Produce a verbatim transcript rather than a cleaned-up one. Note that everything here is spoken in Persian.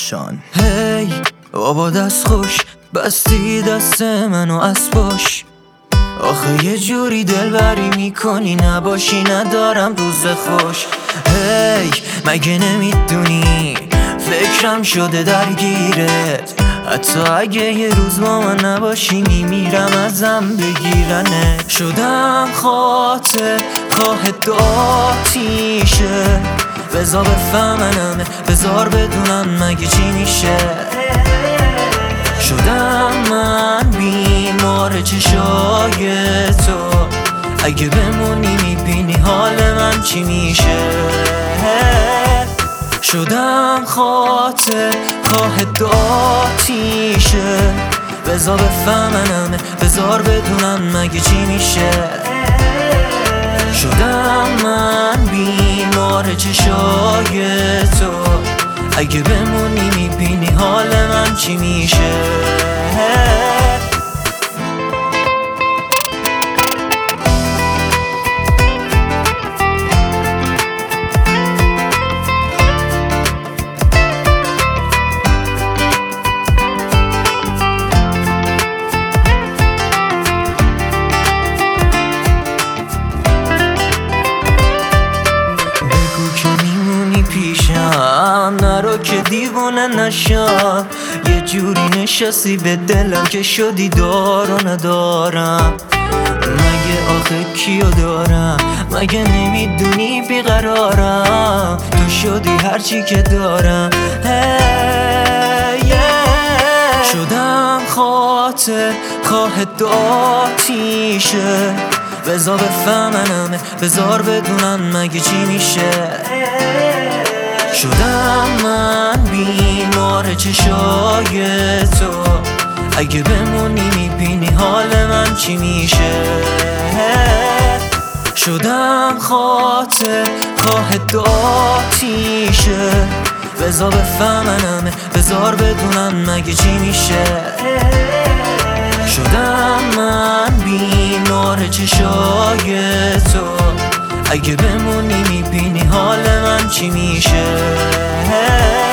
نشان. هی hey, بابا دست خوش بستی دست منو از پاش، آخه یه جوری دلبری میکنی نباشی ندارم روز خوش. هی hey, مگه نمیدونی فکرم شده درگیرت، حتی اگه یه روز با من نباشی میمیرم ازم بگیرنه. شدم خاطر خواه داتیشه، بذار بفهمنم بذار بدونم مگه چی میشه. شدم من بیمار چشای تو، اگه بمونی میبینی حال من چی میشه. شدم خاطر خواه داتیشه، بذار بفهمنم بذار بدونم مگه چی میشه. شدم من بیمار چشای تو، اگه بمونی میبینی حال من چی میشه. پیشم نرو که دیوونه نشم، یه جوری نشستی به دلم که شدی دار و ندارم. مگه آخه کیو دارم، مگه نمیدونی بیقرارم، تو شدی هرچی که دارم. hey, yeah. شدم خاطر خواه داتیشه، بذار بفهمنم بذار بدونم مگه چی میشه. شدم من بیمار چشای تو، اگه بمونی میبینی حال من چی میشه. شدم خاطر خواه داتیشه، بذار بفهمنم بذار بدونم مگه چی میشه. شدم من بیمار چشای تو، اگه بمونی میبینی حال من چی میشه.